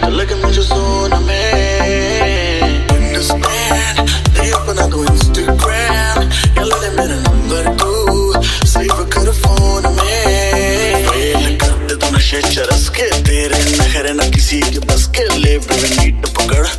लगे मुझे सोना में Understand, नहीं अपना दो Instagram या ले ले मेरा नंबर तू सेव कर फोन में फेल कर दे तू नशे चरस के तेरे नखरे ना किसी के बस के ले बेबी नीट पकड़